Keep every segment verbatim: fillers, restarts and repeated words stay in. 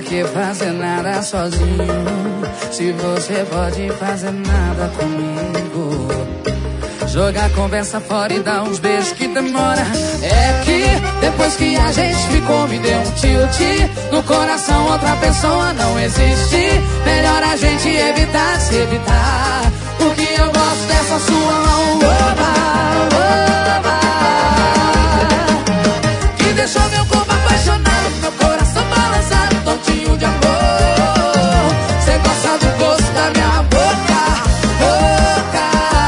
que fazer nada sozinho, se você pode fazer nada comigo? Jogar a conversa fora e dar uns beijos que demora. É que depois que a gente ficou me deu um tilt. No coração outra pessoa não existe. Melhor a gente evitar se evitar, porque eu gosto dessa sua mão boba, boba, que deixou meu corpo apaixonado, meu coração balançado, tontinho de amor. Cê gosta do gosto da minha boca, boca,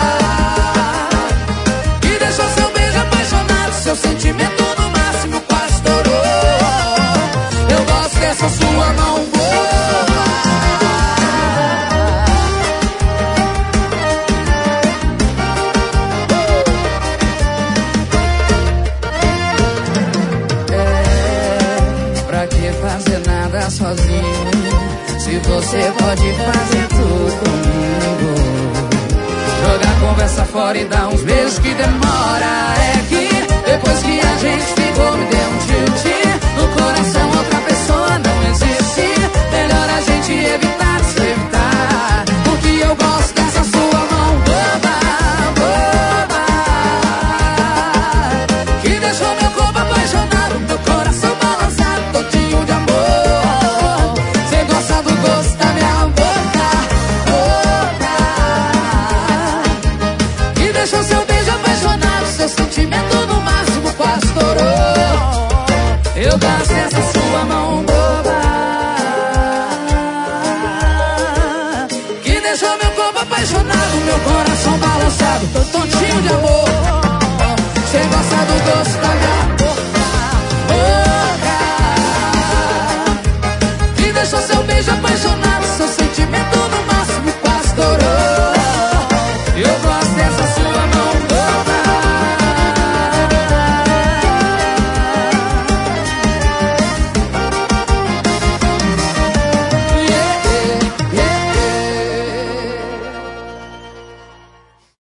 que deixou seu beijo apaixonado, seu sentimento no máximo quase estourou. Eu gosto dessa sua mão boba. Fazer nada sozinho, se você pode fazer tudo comigo. Jogar conversa fora e dar uns beijos que demora. É que depois que a gente ficou me deu um tilt. No coração outra pessoa não existe. Melhor a gente evitar se evitar, porque eu gosto dessa sua mão boba, boba, que deixou meu corpo apaixonado, meu coração balançado, tontinho de amor. Cê gosta do gosto da minha boca, boca, que deixou seu beijo apaixonado, seu sentimento no máximo quase estourou. Eu gosto dessa sua mão boba, que deixou meu corpo apaixonado, meu coração balançado, tontinho de amor. Cê gosta do gosto